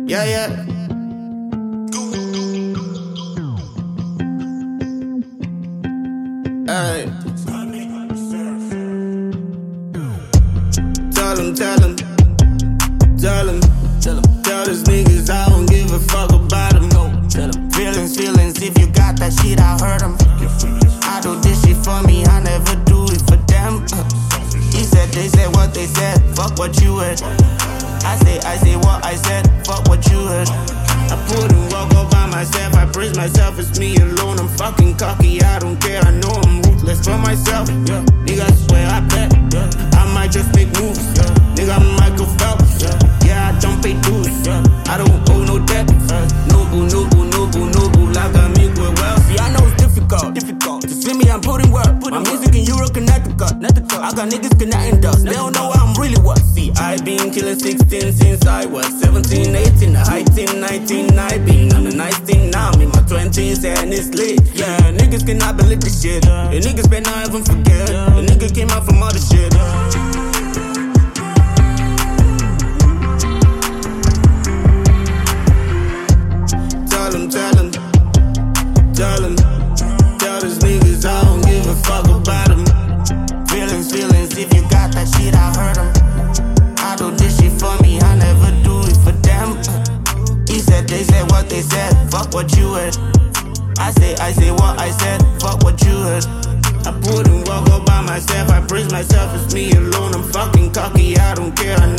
Yeah, yeah. Ay. Tell these niggas I don't give a fuck about them. Feelings, if you got that shit, I hurt them. I do this shit for me, I never do it for them. They said what they said, fuck what you heard. I say what I said, fuck what you heard. I put and walk all by myself, I praise myself, it's me alone. I'm fucking cocky, I don't care, I know I'm ruthless for myself. Niggas swear I bet, I might just make moves. Nigga, I'm Michael Phelps, yeah, I don't pay dues. I don't owe no debt, no boo, like I'm equal well. See, I know it's difficult to see me, I'm putting work. My music in Europe connect the cut. I got niggas connecting us, they don't know where I'm really what. See, I been killing 16 since I was 17, 18, the high teen, 19, I been on the nice thing. Now I'm in my 20s and it's lit. Yeah, niggas cannot believe this shit. The niggas better not even forget. The nigga came out from other shit. Tell these niggas I don't give a fuck about them. Feelings, if you got that shit, I hurt them. I do this shit for me, I never do it for them. They said what they said, fuck what you heard. I say what I said, fuck what you heard. I put and walk all by myself, I praise myself, it's me alone. I'm fucking cocky, I don't care.